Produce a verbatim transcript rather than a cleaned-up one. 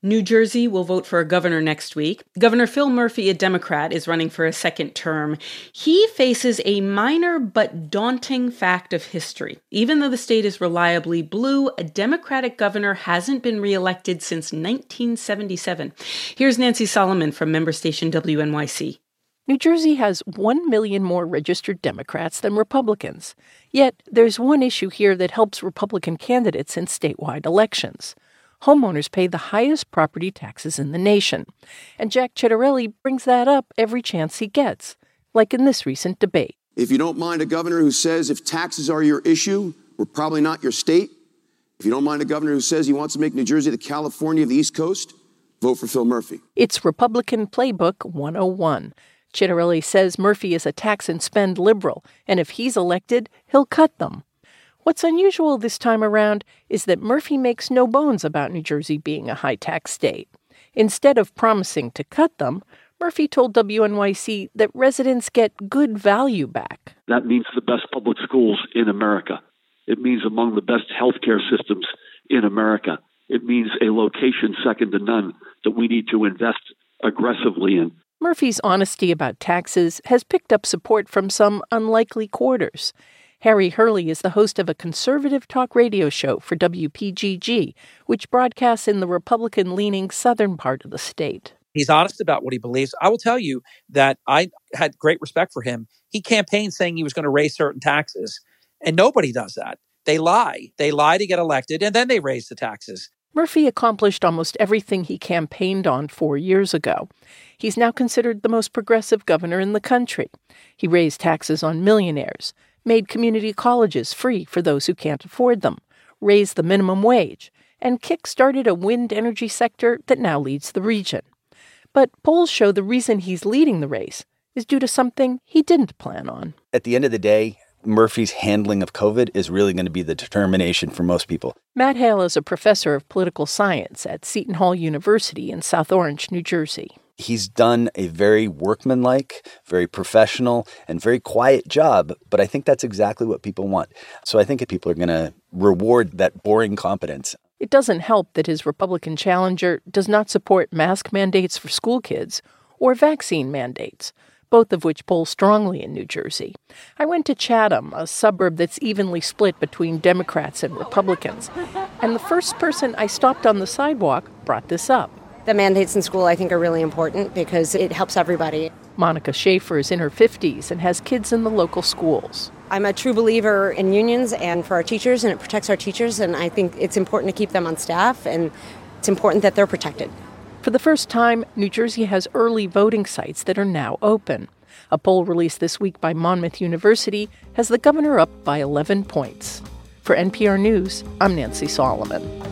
New Jersey will vote for a governor next week. Governor Phil Murphy, a Democrat, is running for a second term. He faces a minor but daunting fact of history. Even though the state is reliably blue, a Democratic governor hasn't been reelected since nineteen seventy-seven. Here's Nancy Solomon from member station W N Y C. New Jersey has one million more registered Democrats than Republicans. Yet there's one issue here that helps Republican candidates in statewide elections. Homeowners pay the highest property taxes in the nation. And Jack Ciattarelli brings that up every chance he gets, like in this recent debate. If you don't mind a governor who says if taxes are your issue, we're probably not your state. If you don't mind a governor who says he wants to make New Jersey the California of the East Coast, vote for Phil Murphy. It's Republican Playbook one oh one. Ciattarelli says Murphy is a tax and spend liberal, and if he's elected, he'll cut them. What's unusual this time around is that Murphy makes no bones about New Jersey being a high-tax state. Instead of promising to cut them, Murphy told W N Y C that residents get good value back. That means the best public schools in America. It means among the best healthcare systems in America. It means a location second to none that we need to invest aggressively in. Murphy's honesty about taxes has picked up support from some unlikely quarters. Harry Hurley is the host of a conservative talk radio show for W P G G, which broadcasts in the Republican-leaning southern part of the state. He's honest about what he believes. I will tell you that I had great respect for him. He campaigned saying he was going to raise certain taxes, and nobody does that. They lie. They lie to get elected, and then they raise the taxes. Murphy accomplished almost everything he campaigned on four years ago. He's now considered the most progressive governor in the country. He raised taxes on millionaires, made community colleges free for those who can't afford them, raised the minimum wage, and kick-started a wind energy sector that now leads the region. But polls show the reason he's leading the race is due to something he didn't plan on. At the end of the day, Murphy's handling of COVID is really going to be the determination for most people. Matt Hale is a professor of political science at Seton Hall University in South Orange, New Jersey. He's done a very workmanlike, very professional, and very quiet job, but I think that's exactly what people want. So I think that people are going to reward that boring competence. It doesn't help that his Republican challenger does not support mask mandates for school kids or vaccine mandates, both of which poll strongly in New Jersey. I went to Chatham, a suburb that's evenly split between Democrats and Republicans, and the first person I stopped on the sidewalk brought this up. The mandates in school, I think, are really important because it helps everybody. Monica Schaefer is in her fifties and has kids in the local schools. I'm a true believer in unions and for our teachers, and it protects our teachers, and I think it's important to keep them on staff, and it's important that they're protected. For the first time, New Jersey has early voting sites that are now open. A poll released this week by Monmouth University has the governor up by eleven points. For N P R News, I'm Nancy Solomon.